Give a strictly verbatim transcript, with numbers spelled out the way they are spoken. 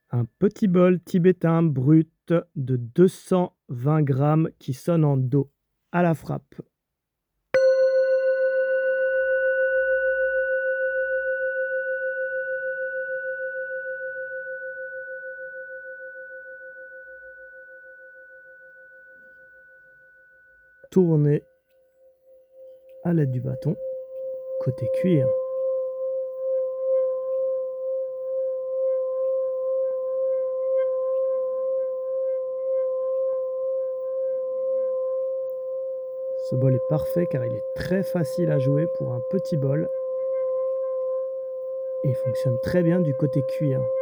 Un petit bol tibétain brut de deux cent vingt grammes qui sonne en do, à la frappe. Tourner à l'aide du bâton, côté cuir. Ce bol est parfait car il est très facile à jouer pour un petit bol et il fonctionne très bien du côté cuir.